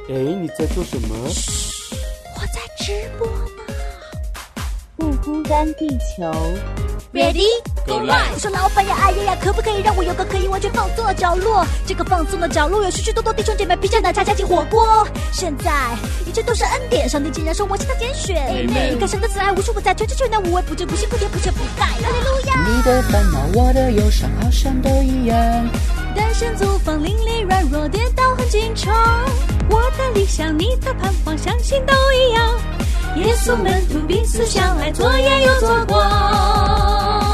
哎，你在做什么？ 嘘，我在直播呢。 不孤单地球 Ready Go live 我说老板呀，哎呀呀，可不可以让我有个可以完全放松的角落？这个放松的角落有许许多多弟兄姐妹披着奶茶加进火锅。现在一切都是恩典，上帝竟然说我是他拣选。你看神的慈爱无处不在，全知全能无微不至，不辛不甜不缺不盖。哈利路亚！ 你的烦恼，我的忧伤，好像都一样。 单身租房，邻里软弱，跌倒很经常。我的理想，你的盼望，相信都一样。耶稣门徒彼此相爱，做盐又做光。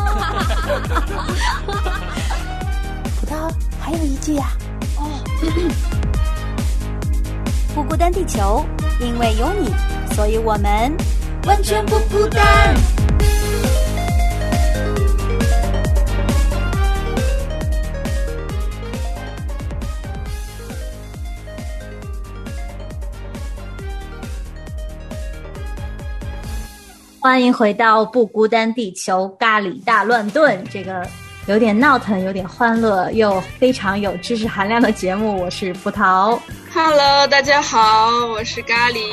葡萄还有一句呀、 不孤单地球，因为有你，所以我们完全不孤单。欢迎回到不孤单地球咖喱大乱炖，这个有点闹腾有点欢乐又非常有知识含量的节目，我是葡萄。 Hello， 大家好，我是咖喱。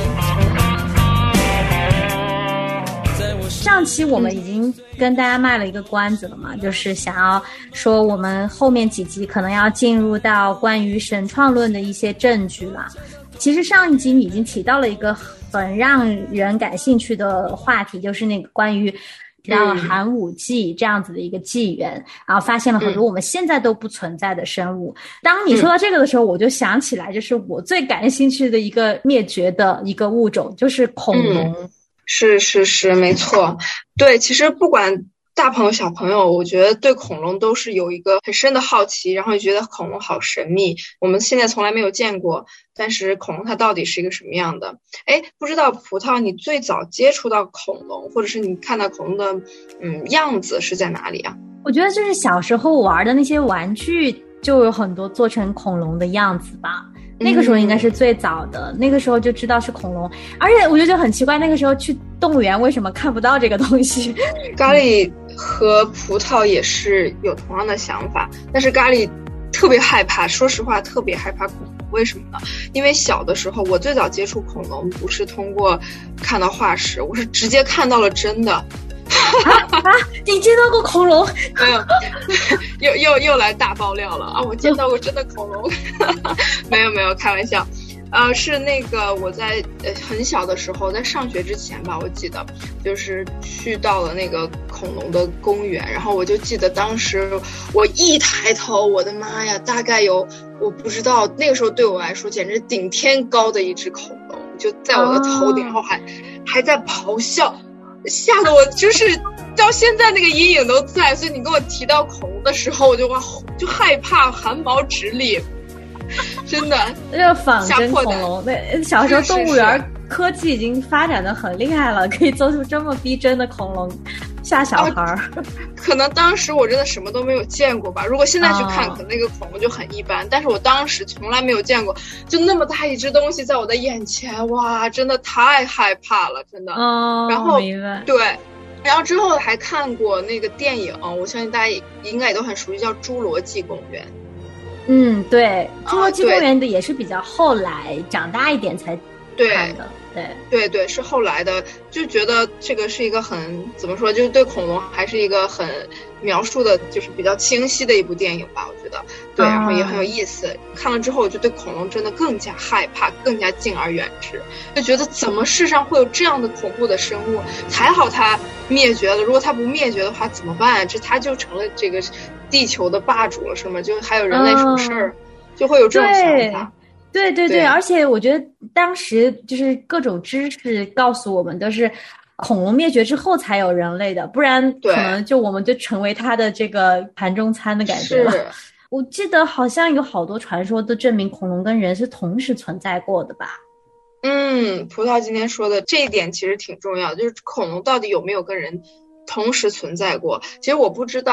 上期我们已经跟大家卖了一个关子了嘛，就是想要说我们后面几集可能要进入到关于神创论的一些证据了。其实上一集你已经提到了一个很让人感兴趣的话题，就是那个关于提到了寒武纪这样子的一个纪元，然后发现了很多我们现在都不存在的生物。当你说到这个的时候，我就想起来，就是我最感兴趣的一个灭绝的一个物种，就是恐龙。 是，没错。对，其实不管大朋友小朋友，我觉得对恐龙都是有一个很深的好奇，然后也觉得恐龙好神秘，我们现在从来没有见过，但是恐龙它到底是一个什么样的？哎，不知道葡萄你最早接触到恐龙，或者是你看到恐龙的样子是在哪里啊？ 我觉得就是小时候玩的那些玩具就有很多做成恐龙的样子吧。那个时候应该是最早的，那个时候就知道是恐龙，而且我就觉得很奇怪，那个时候去动物园为什么看不到这个东西？ 咖喱和葡萄也是有同样的想法，但是咖喱特别害怕，说实话特别害怕恐龙。为什么呢？因为小的时候我最早接触恐龙不是通过看到化石，我是直接看到了真的。 你见到过恐龙？ 没有，又来大爆料了啊！我见到过真的恐龙。没有，开玩笑。是那个我在很小的时候，在上学之前吧，我记得就是去到了那个恐龙的公园，然后我就记得当时我一抬头，我的妈呀，大概有我不知道，那个时候对我来说简直顶天高的一只恐龙，就在我的头顶，然后还在咆哮，吓得我就是到现在那个阴影都在。所以你跟我提到恐龙的时候，我就就害怕，汗毛直立。真的， 这仿真恐龙，那小时候动物园科技已经发展的很厉害了，可以做出这么逼真的恐龙吓小孩。 可能当时我真的什么都没有见过吧，如果现在去看，可能那个恐龙就很一般，但是我当时从来没有见过，就那么大一只东西在我的眼前，哇，真的太害怕了，真的。然后对。然后之后还看过那个电影，我相信大家应该也都很熟悉，叫《侏罗纪公园》。 对，侏罗纪公园的也是比较后来长大一点才看的。 对，是后来的，就觉得这个是一个很怎么说，就是对恐龙还是一个很描述的，就是比较清晰的一部电影吧，我觉得。对，然后也很有意思。看了之后，我就对恐龙真的更加害怕，更加敬而远之，就觉得怎么世上会有这样的恐怖的生物？还好它灭绝了，如果它不灭绝的话怎么办？它就成了这个地球的霸主了，是吗？就还有人类什么事儿，就会有这种想法。 对，而且我觉得当时就是各种知识告诉我们都是恐龙灭绝之后才有人类的，不然可能我们就成为它的这个盘中餐的感觉了。我记得好像有好多传说都证明恐龙跟人是同时存在过的吧。 葡萄今天说的这一点其实挺重要的，就是恐龙到底有没有跟人同时存在过。其实我不知道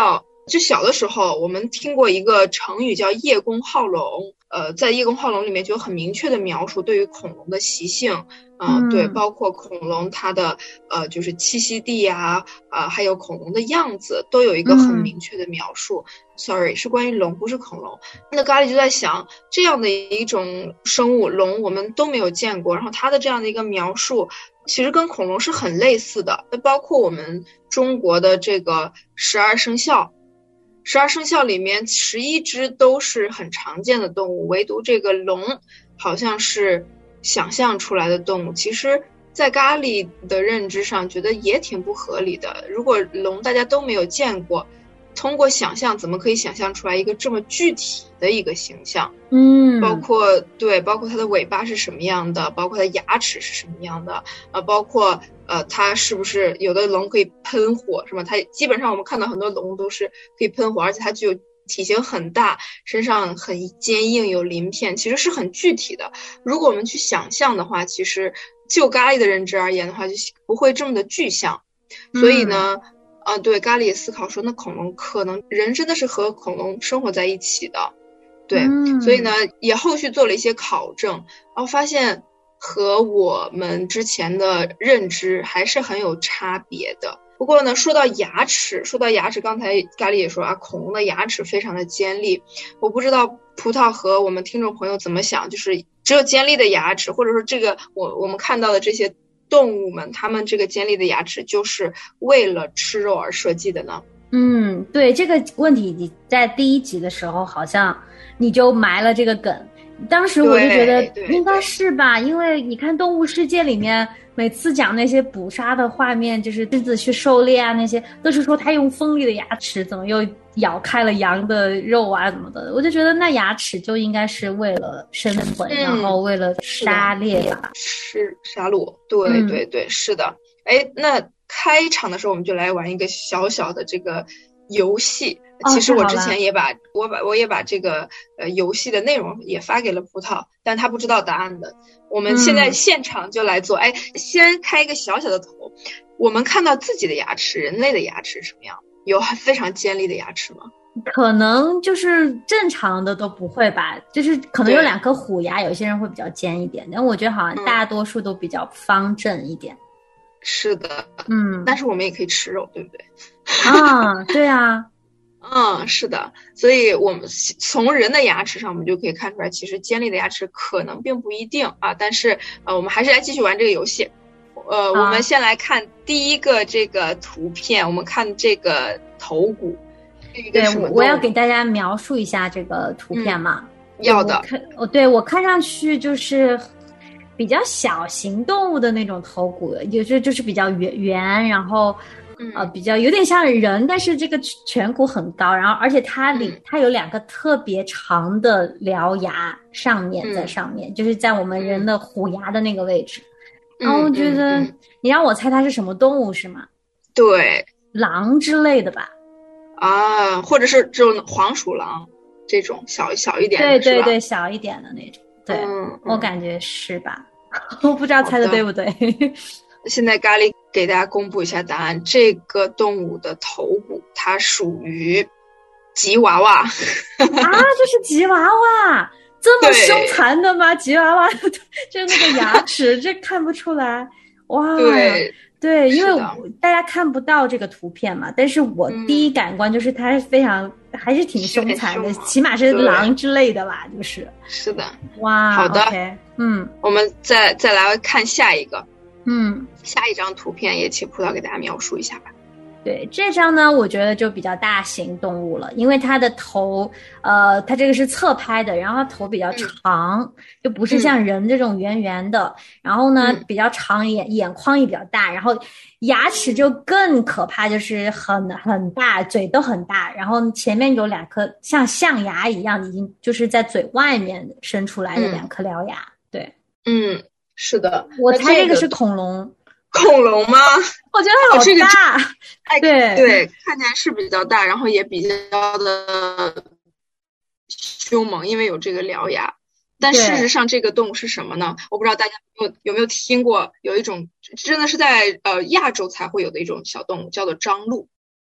就小的时候我们听过一个成语叫叶公好龙，在叶公好龙里面就有很明确的描述对于恐龙的习性，对，包括恐龙它的就是栖息地啊，还有恐龙的样子都有一个很明确的描述。Sorry， 是关于龙，不是恐龙。那咖喱就在想，这样的一种生物龙我们都没有见过，然后它的这样的一个描述其实跟恐龙是很类似的。包括我们中国的这个12生肖，12生肖里面11只都是很常见的动物，唯独这个龙好像是想象出来的动物。其实在咖喱的认知上觉得也挺不合理的，如果龙大家都没有见过，通过想象怎么可以想象出来一个这么具体的一个形象？包括它的尾巴是什么样的，包括它牙齿是什么样的，包括它是不是有的龙可以喷火，是吧？它基本上我们看到很多龙都是可以喷火，而且它具有体型很大，身上很坚硬，有鳞片，其实是很具体的。如果我们去想象的话，其实就咖喱的认知而言的话，就不会这么的具象。所以呢，对，咖喱也思考说，那恐龙可能人真的是和恐龙生活在一起的，对，所以呢，也后续做了一些考证，然后发现和我们之前的认知还是很有差别的。不过呢，说到牙齿，刚才咖喱也说啊，恐龙的牙齿非常的尖利。我不知道葡萄和我们听众朋友怎么想，就是只有尖利的牙齿，或者说这个我们看到的这些动物们，它们这个尖利的牙齿就是为了吃肉而设计的呢？ 对，这个问题你在第1集的时候好像你就埋了这个梗，当时我就觉得应该是吧，因为你看动物世界里面每次讲那些捕杀的画面，就是狮子去狩猎啊，那些都是说他用锋利的牙齿怎么又咬开了羊的肉啊怎么的，我就觉得那牙齿就应该是为了生存，然后为了杀猎吧， 是杀戮，对，是的。那开场的时候我们就来玩一个小小的这个游戏。其实我之前也把这个游戏的内容也发给了葡萄，但他不知道答案的。我们现在现场就来做。先开一个小小的头，我们看到自己的牙齿，人类的牙齿是什么样？有非常尖利的牙齿吗？ 可能就是正常的都不会吧，就是可能有2颗虎牙，有些人会比较尖一点，但我觉得好像大多数都比较方正一点。 是的，但是我们也可以吃肉，对不对？ 对啊。 是的，所以我们从人的牙齿上我们就可以看出来，其实尖利的牙齿可能并不一定啊，但是我们还是来继续玩这个游戏。我们先来看第一个这个图片，我们看这个头骨。 对，我要给大家描述一下这个图片嘛。 要的。 我看上去就是比较小型动物的那种头骨，就是比较圆，然后比较有点像人，但是这个颧骨很高，然后而且它有2个特别长的獠牙在上面，就是在我们人的虎牙的那个位置。然后我觉得你让我猜它是什么动物是吗？ 对， 狼之类的吧。 或者是这种黄鼠狼这种小一点的， 对，小一点的那种。对，我感觉是吧？我不知道猜的对不对。 现在咖喱给大家公布一下答案，这个动物的头骨它属于吉娃娃。 这是吉娃娃，这么凶残的吗？吉娃娃就那个牙齿这看不出来。哇，对，因为大家看不到这个图片嘛，但是我第一感官就是它还是挺凶残的，起码是狼之类的吧，就是。是的。 哇， 好的。 Okay, 我们再来看下一个。下一张图片也请葡萄给大家描述一下吧。 对，这张呢我觉得就比较大型动物了，因为它的头它这个是侧拍的，然后它头比较长，就不是像人这种圆圆的，然后呢比较长，眼眶也比较大，然后牙齿就更可怕，就是很大，嘴都很大，然后前面有2颗像象牙一样已经就是在嘴外面伸出来的2颗獠牙。对， 是的， 我猜这个是恐龙。 恐龙吗？ 我觉得好大。 对，看起来是比较大，然后也比较的凶猛，因为有这个獠牙。但事实上这个动物是什么呢？我不知道大家有没有听过，有一种真的是在亚洲才会有的一种小动物，叫做獐鹿。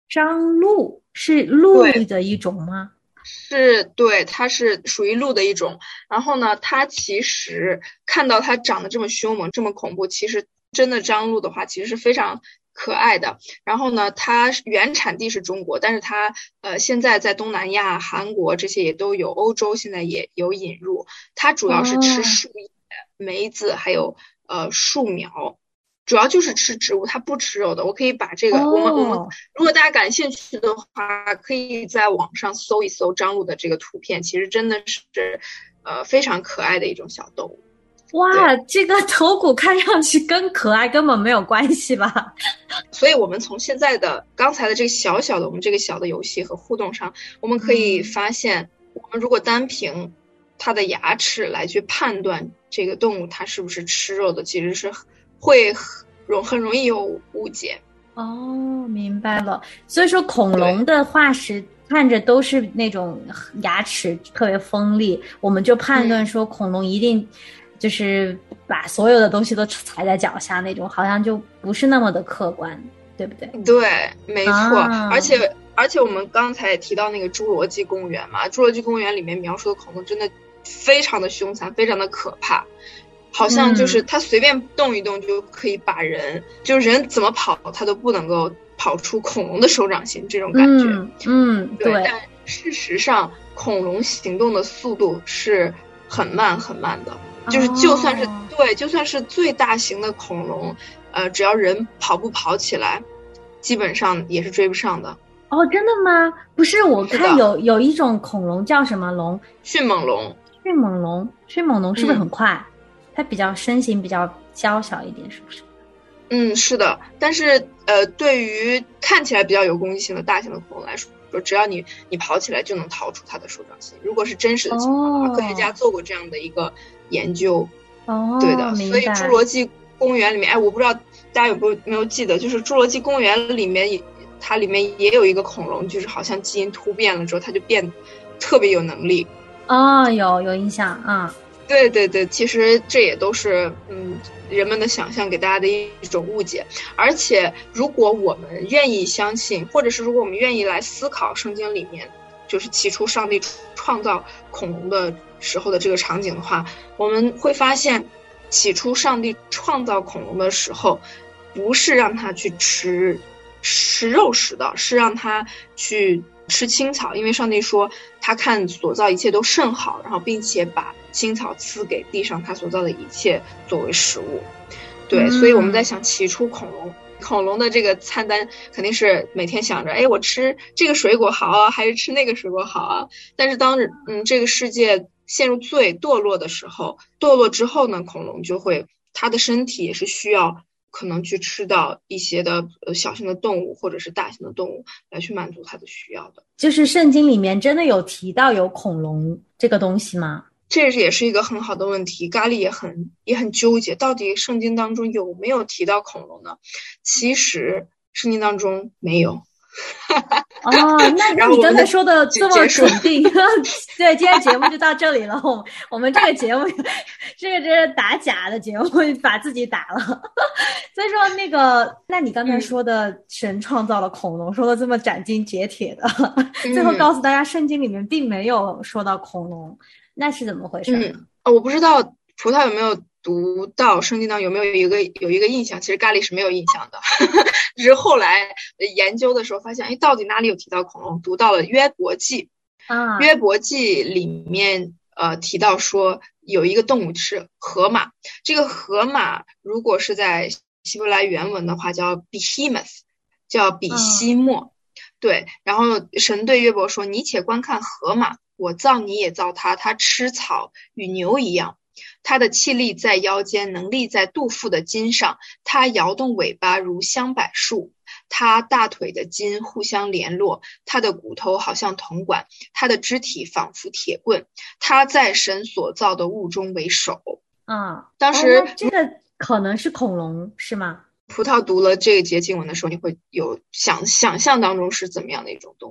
张鹿是鹿的一种吗？ 是，对，它是属于鹿的一种。然后呢，它其实看到它长得这么凶猛，这么恐怖，其实真的张鹿的话，其实是非常可爱的。然后呢，它原产地是中国，但是它现在在东南亚、韩国这些也都有，欧洲现在也有引入。它主要是吃树叶、梅子，还有树苗。主要就是吃植物，它不吃肉的。我可以把这个，我们如果大家感兴趣的话，可以在网上搜一搜张鹿的这个图片，其实真的是非常可爱的一种小动物。 哇，这个头骨看上去跟可爱根本没有关系吧？ 所以我们从现在的刚才的这个小小的我们这个小的游戏和互动上，我们可以发现，我们如果单凭它的牙齿来去判断这个动物它是不是吃肉的，其实是会很容易有误解。 哦，明白了。所以说恐龙的化石看着都是那种牙齿特别锋利，我们就判断说恐龙一定就是把所有的东西都踩在脚下那种，好像就不是那么的客观，对不对？ 对，没错。而且我们刚才也提到那个侏罗纪公园嘛，侏罗纪公园里面描述的恐龙真的非常的凶残，非常的可怕。好像就是它随便动一动就可以把人，就是人怎么跑它都不能够跑出恐龙的手掌心这种感觉。对。但事实上，恐龙行动的速度是很慢很慢的，就是就算是最大型的恐龙，只要人跑起来，基本上也是追不上的。 哦，真的吗？不是，我看有一种恐龙叫什么龙？ 迅猛龙。 迅猛龙是不是很快？它比较身形比较娇小一点，是不是？ 是的。但是对于看起来比较有攻击性的大型的恐龙来说，只要你跑起来就能逃出它的手掌心。如果是真实的情况的话，科学家做过这样的一个研究。对的。所以侏罗纪公园里面，我不知道大家没有记得，就是侏罗纪公园里面，它里面也有一个恐龙，就是好像基因突变了之后，它就变得特别有能力。 有印象啊。 对，其实这也都是人们的想象给大家的一种误解。而且如果我们愿意相信，或者是如果我们愿意来思考圣经里面就是起初上帝创造恐龙的时候的这个场景的话，我们会发现起初上帝创造恐龙的时候不是让它去吃肉食的，是让它去吃青草。因为上帝说他看所造一切都甚好，然后并且把青草赐给地上他所造的一切作为食物。对，所以我们在想起初恐龙的这个餐单肯定是每天想着，我吃这个水果好啊，还是吃那个水果好啊。但是当这个世界陷入罪堕落的时候，堕落之后呢，恐龙就会它的身体也是需要可能去吃到一些的小型的动物或者是大型的动物来去满足它的需要的。 就是圣经里面真的有提到有恐龙这个东西吗？ 这也是一个很好的问题，咖喱也很纠结，到底圣经当中有没有提到恐龙呢？其实圣经当中没有。 那你刚才说的这么肯定对，今天节目就到这里了。我们这个节目这是打假的节目，把自己打了。所以说那你刚才说的神创造了恐龙，说的这么斩钉截铁的，最后告诉大家圣经里面并没有说到恐龙，那是怎么回事呢？ 我不知道葡萄有没有读到圣经当中有没有有一个印象，其实咖喱是没有印象的。只是后来研究的时候发现，到底哪里有提到恐龙？读到了约伯记。约伯记里面提到说有一个动物是河马，这个河马如果是在希伯来原文的话叫 behemoth， 叫比西莫。对，然后神对约伯说，你且观看河马，我造你也造它，它吃草与牛一样，它的气力在腰间，能力在肚腹的筋上，它摇动尾巴如香柏树，它大腿的筋互相联络，它的骨头好像铜管，它的肢体仿佛铁棍，它在神所造的物中为首。当时这个可能是恐龙是吗？ 葡萄读了这一节经文的时候，你会有想象当中是怎么样的一种动物？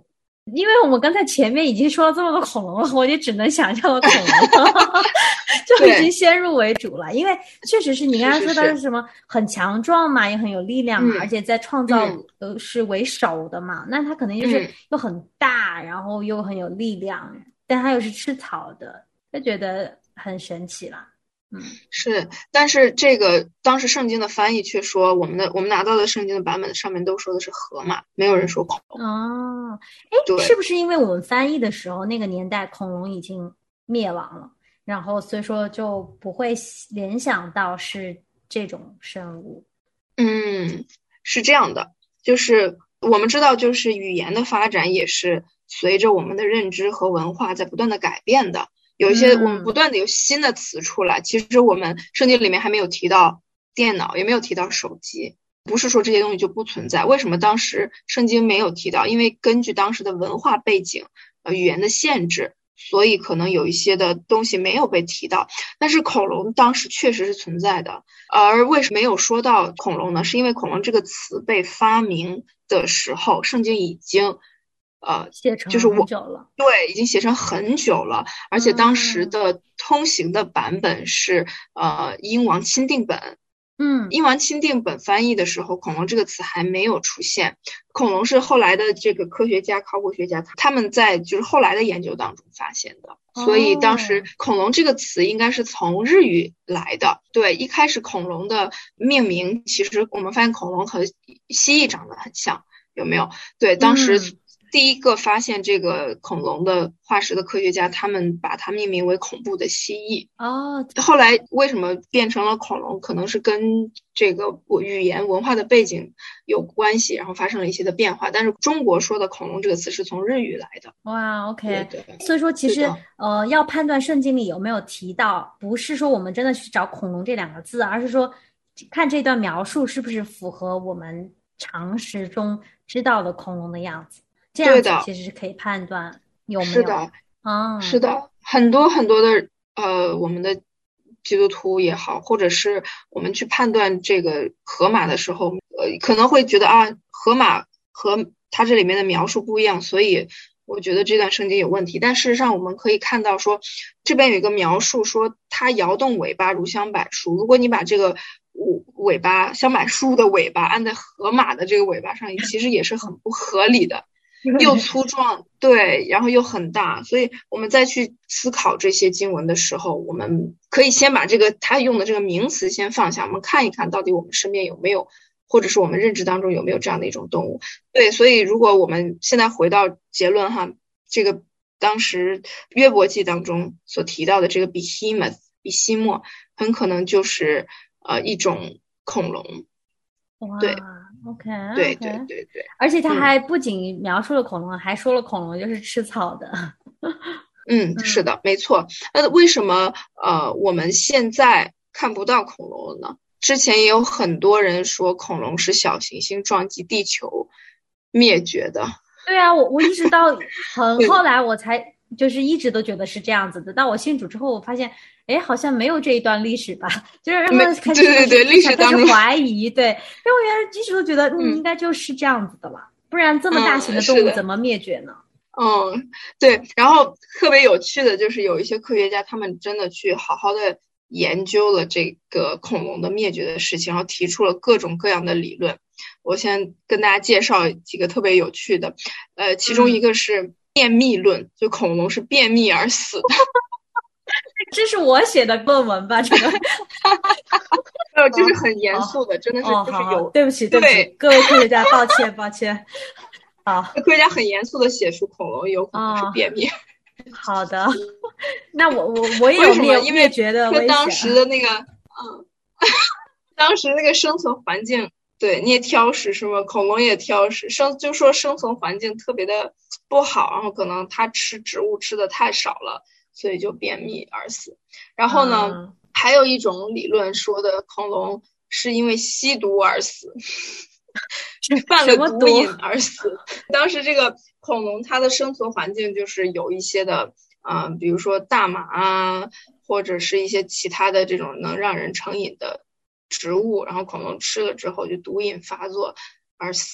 因为我们刚才前面已经说了这么多恐龙了，我就只能想象到恐龙了，就已经先入为主了。因为确实是你刚才说到是什么很强壮嘛，也很有力量嘛，而且在创造是为首的嘛，那它可能就是又很大，然后又很有力量，但它又是吃草的，就觉得很神奇啦。 是，但是这个当时圣经的翻译却说，我们拿到的圣经的版本上面都说的是河马，没有人说恐龙。 哦，哎，是不是因为我们翻译的时候那个年代恐龙已经灭亡了，然后所以说就不会联想到是这种生物？ 是这样的，就是我们知道，就是语言的发展也是随着我们的认知和文化在不断的改变的。有一些我们不断的有新的词出来，其实我们圣经里面还没有提到电脑，也没有提到手机，不是说这些东西就不存在。为什么当时圣经没有提到？因为根据当时的文化背景、语言的限制，所以可能有一些的东西没有被提到。但是恐龙当时确实是存在的，而为什么没有说到恐龙呢？是因为恐龙这个词被发明的时候，圣经已经写成就是很久了， 对，已经写成很久了，而且当时的通行的版本是英王钦定本。英王钦定本翻译的时候，恐龙这个词还没有出现。恐龙是后来的这个科学家、考古学家他们在就是后来的研究当中发现的，所以当时恐龙这个词应该是从日语来的。对，一开始恐龙的命名，其实我们发现恐龙和蜥蜴长得很像，有没有？对，当时第一个发现这个恐龙的化石的科学家，他们把它命名为恐怖的蜥蜴。后来为什么变成了恐龙，可能是跟这个语言文化的背景有关系，然后发生了一些的变化。但是中国说的恐龙这个词是从日语来的。 哇 ，OK， 所以说其实要判断圣经里有没有提到，不是说我们真的去找恐龙这两个字，而是说看这段描述是不是符合我们常识中知道的恐龙的样子。这样子其实是可以判断有没有。是的， 很多很多的我们的基督徒也好，或者是我们去判断这个河马的时候，可能会觉得河马和它这里面的描述不一样，所以我觉得这段圣经有问题。但事实上我们可以看到说，这边有一个描述说它摇动尾巴如香柏树，如果你把这个尾巴香柏树的尾巴按在河马的这个尾巴上，其实也是很不合理的。又粗壮，对，然后又很大，所以我们再去思考这些经文的时候，我们可以先把这个他用的这个名词先放下，我们看一看到底我们身边有没有，或者是我们认知当中有没有这样的一种动物。对，所以如果我们现在回到结论哈，这个当时约伯记当中所提到的这个比西莫，很可能就是一种恐龙。对。 OK， 对， 而且他还不仅描述了恐龙，还说了恐龙就是吃草的。 是的，没错。那为什么我们现在看不到恐龙了呢？之前也有很多人说恐龙是小行星撞击地球灭绝的。 对啊，我一直到后来我才就是一直都觉得是这样子的。到我信主之后，我发现好像没有这一段历史吧，就是让他开始对历史当中怀疑，对，因为我原来一直都觉得应该就是这样子的了，不然这么大型的动物怎么灭绝呢？ 对。然后特别有趣的就是有一些科学家，他们真的去好好的研究了这个恐龙的灭绝的事情，然后提出了各种各样的理论。我先跟大家介绍几个特别有趣的，其中一个是便秘论，就恐龙是便秘而死的。 这是我写的论文吧？这个， 这是很严肃的，真的是就是有。 对不起，各位科学家，抱歉。好， 科学家很严肃的写出恐龙有可能是便秘。 好的，那我也有灭绝的危险。 当时的那个当时那个生存环境，对，你也挑食是吗？恐龙也挑食，就说生存环境特别的不好，然后可能它吃植物吃的太少了，所以就便秘而死。然后呢，还有一种理论说的恐龙是因为吸毒而死，犯了毒瘾而死。当时这个恐龙它的生存环境就是有一些的比如说大麻啊，或者是一些其他的这种能让人成瘾的植物，然后恐龙吃了之后就毒瘾发作而死。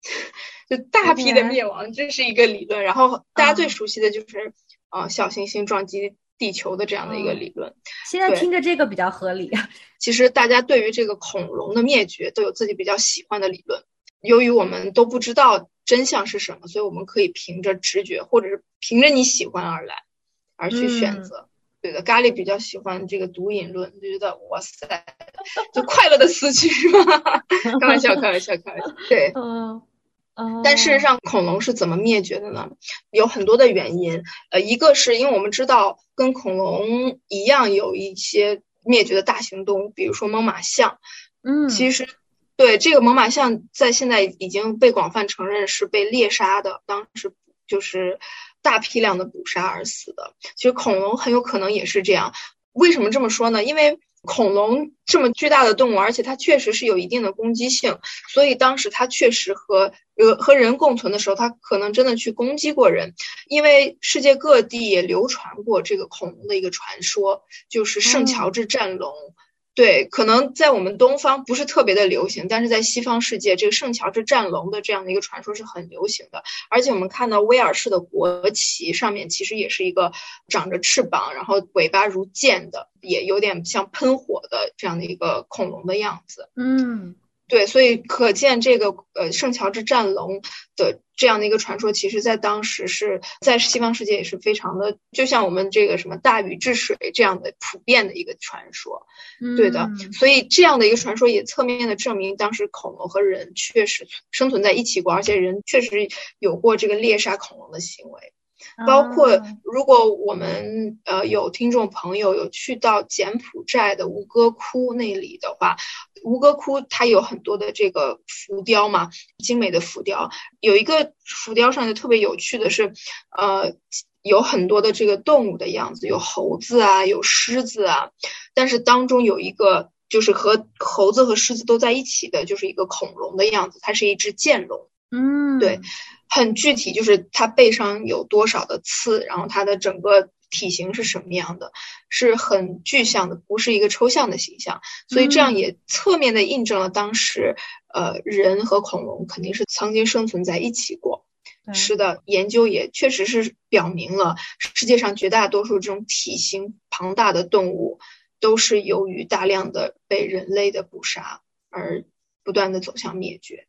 就大批的灭亡，这是一个理论。然后大家最熟悉的就是小行星撞击地球的这样的一个理论。 现在听着这个比较合理。 其实大家对于这个恐龙的灭绝都有自己比较喜欢的理论。由于我们都不知道真相是什么，所以我们可以凭着直觉或者是凭着你喜欢而去选择。对的，咖喱比较喜欢这个毒瘾论，就觉得哇塞，就快乐的死去是吧？开玩笑。对，但事实上恐龙是怎么灭绝的呢？有很多的原因。一个是因为我们知道跟恐龙一样有一些灭绝的大型动物，比如说猛犸象。其实对这个猛犸象在现在已经被广泛承认是被猎杀的，当时就是大批量的捕杀而死的。其实恐龙很有可能也是这样。为什么这么说呢？因为恐龙这么巨大的动物，而且它确实是有一定的攻击性，所以当时它确实和人共存的时候，它可能真的去攻击过人。因为世界各地也流传过这个恐龙的一个传说，就是圣乔治战龙。对，可能在我们东方不是特别的流行，但是在西方世界，这个圣乔治战龙的这样的一个传说是很流行的。而且我们看到威尔士的国旗上面其实也是一个长着翅膀，然后尾巴如剑的，也有点像喷火的这样的一个恐龙的样子。对，所以可见这个圣乔治战龙的这样的一个传说，其实在当时是在西方世界也是非常的，就像我们这个什么大禹治水这样的普遍的一个传说。对的，所以这样的一个传说也侧面的证明当时恐龙和人确实生存在一起过，而且人确实有过这个猎杀恐龙的行为。包括如果我们有听众朋友有去到柬埔寨的吴哥窟那里的话，吴哥窟它有很多的这个浮雕嘛，精美的浮雕。有一个浮雕上就特别有趣的是有很多的这个动物的样子，有猴子啊，有狮子啊，但是当中有一个就是和猴子和狮子都在一起的，就是一个恐龙的样子，它是一只剑龙。对，很具体，就是它背上有多少的刺，然后它的整个体型是什么样的，是很具象的，不是一个抽象的形象。所以这样也侧面的印证了当时人和恐龙肯定是曾经生存在一起过。是的，研究也确实是表明了世界上绝大多数这种体型庞大的动物都是由于大量的被人类的捕杀而不断的走向灭绝。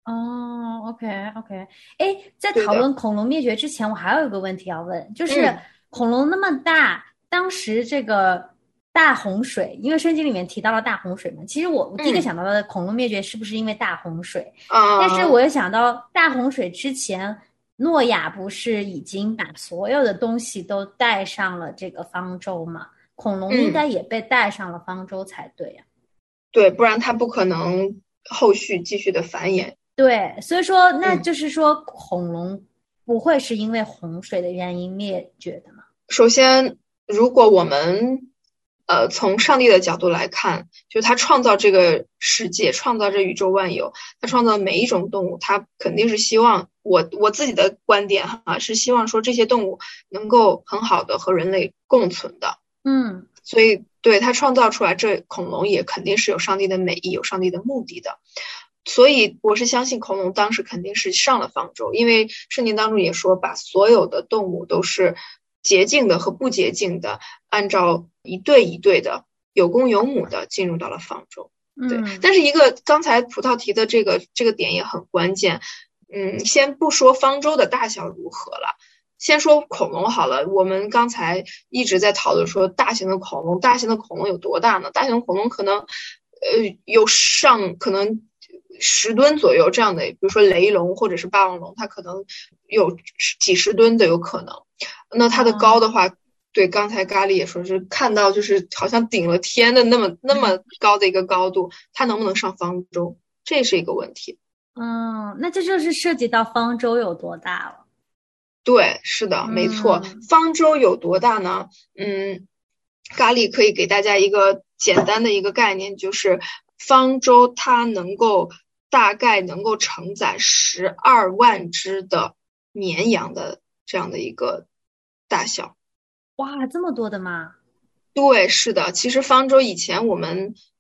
OK。在讨论恐龙灭绝之前，我还有一个问题要问，就是恐龙那么大，当时这个大洪水，因为圣经里面提到了大洪水嘛，其实我第一个想到的恐龙灭绝是不是因为大洪水？但是我又想到大洪水之前，诺亚不是已经把所有的东西都带上了这个方舟嘛？恐龙应该也被带上了方舟才对呀。 对，不然它不可能后续继续的繁衍。 对，所以说那就是说恐龙不会是因为洪水的原因灭绝的吗？ 首先，如果我们从上帝的角度来看，就是他创造这个世界，创造这宇宙万有，他创造每一种动物，他肯定是希望我自己的观点是希望说这些动物能够很好的和人类共存的。所以对他创造出来这恐龙也肯定是有上帝的美意，有上帝的目的的。所以我是相信恐龙当时肯定是上了方舟，因为圣经当中也说把所有的动物都是洁净的和不洁净的按照一对一对的有公有母的进入到了方舟。对，但是一个刚才葡萄提的这个点也很关键。先不说方舟的大小如何了，先说恐龙好了。我们刚才一直在讨论说大型的恐龙有多大呢？大型恐龙可能有可能10吨左右这样的，比如说雷龙或者是霸王龙，它可能有几十吨的有可能。那它的高的话，对，刚才咖喱也说是看到就是好像顶了天的那么高的一个高度，它能不能上方舟，这是一个问题。 那这就是涉及到方舟有多大了。 对，是的，没错。方舟有多大呢？咖喱可以给大家一个简单的一个概念，就是方舟它大概能够承载12万只的绵羊的这样的一个大小。 哇，这么多的吗？ 对，是的。其实方舟以前我们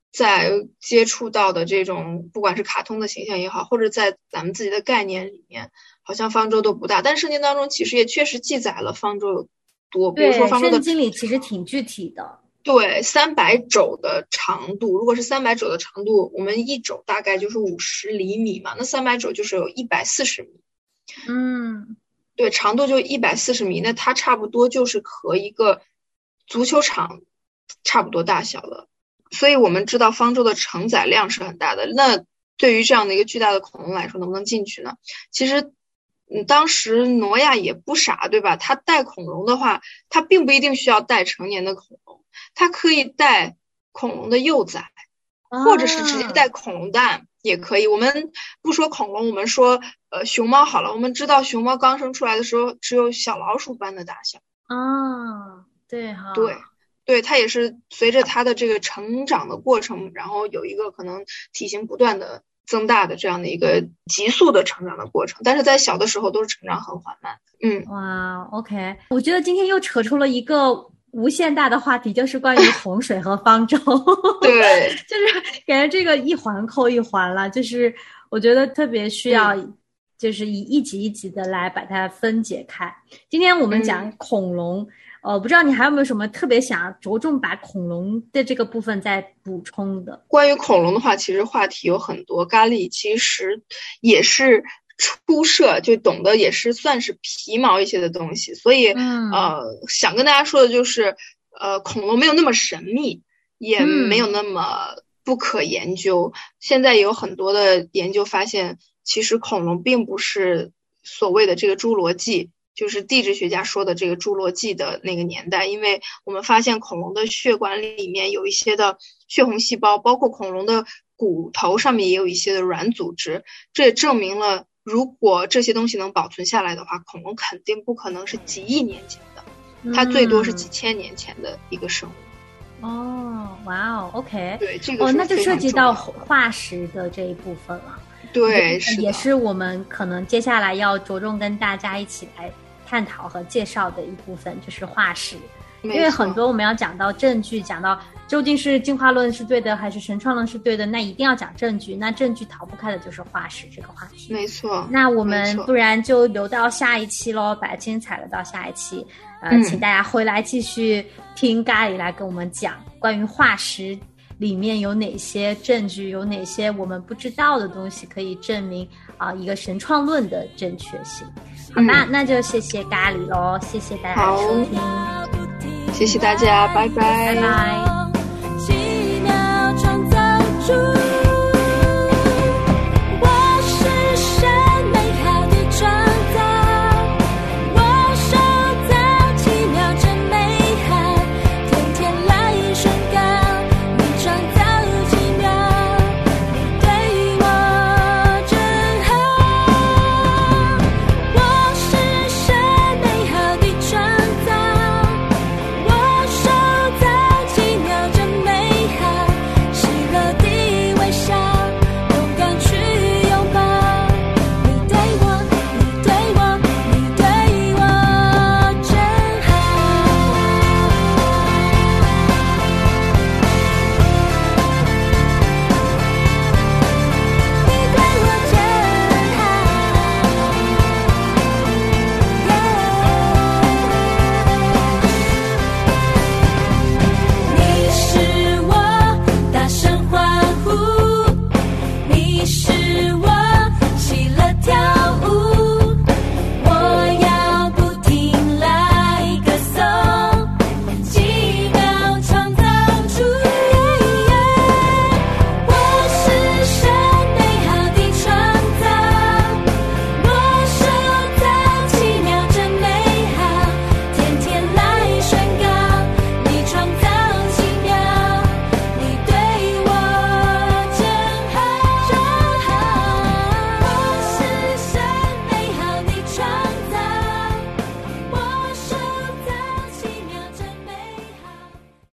在接触到的这种不管是卡通的形象也好，或者在咱们自己的概念里面，好像方舟都不大。但圣经当中其实也确实记载了方舟有多，比如说方舟的圣经里其实挺具体的。 对，300肘的长度，如果是300肘的长度，我们一肘大概就是50厘米嘛，那300肘就是有140米。对，长度就140米，那它差不多就是和一个足球场差不多大小了。所以我们知道方舟的承载量是很大的。那对于这样的一个巨大的恐龙来说，能不能进去呢？其实当时挪亚也不傻，对吧？他带恐龙的话，他并不一定需要带成年的恐龙，他可以带恐龙的幼崽，或者是直接带恐龙蛋也可以。我们不说恐龙，我们说熊猫好了。我们知道熊猫刚生出来的时候只有小老鼠般的大小。 对哈， 对，它也是随着它的这个成长的过程，然后有一个可能体型不断的增大的这样的一个急速的成长的过程，但是在小的时候都是成长很缓慢。 哇 ，OK， 我觉得今天又扯出了一个无限大的话题，就是关于洪水和方舟。 对， 就是感觉这个一环扣一环了，就是我觉得特别需要就是以一集一集的来把它分解开。今天我们讲恐龙，不知道你还有没有什么特别想着重把恐龙的这个部分再补充的？ 关于恐龙的话，其实话题有很多。咖喱其实也是初涉，就懂得也是算是皮毛一些的东西，所以想跟大家说的就是恐龙没有那么神秘，也没有那么不可研究。现在有很多的研究发现，其实恐龙并不是所谓的这个侏罗纪，就是地质学家说的这个侏罗纪的那个年代，因为我们发现恐龙的血管里面有一些的血红细胞，包括恐龙的骨头上面也有一些的软组织，这也证明了如果这些东西能保存下来的话，恐龙肯定不可能是几亿年前的，它最多是几千年前的一个生物。 哇哦 ，OK， 对，这个那就涉及到化石的这一部分了。 对，是的， 也是我们可能接下来要着重跟大家一起来探讨和介绍的一部分，就是化石。因为很多我们要讲到证据，讲到究竟是进化论是对的还是神创论是对的，那一定要讲证据，那证据逃不开的就是化石这个话题。 没错， 那我们不然就留到下一期咯，把精彩的到下一期。请大家回来继续听咖喱来跟我们讲关于化石里面有哪些证据，有哪些我们不知道的东西可以证明一个神创论的正确性。好吧，那就谢谢咖喱咯，谢谢大家的收听， 谢谢大家，拜拜， 拜拜。